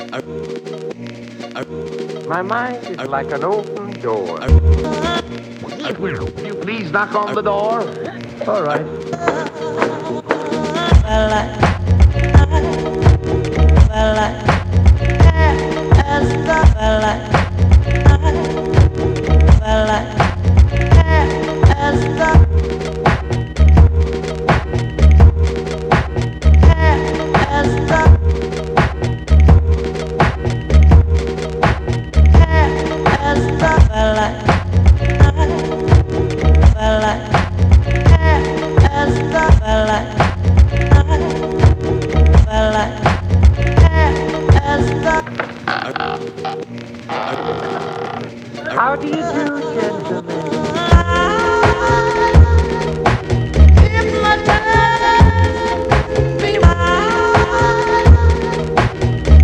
My mind is like an open door. Will you please knock on the door? All right. How do you do?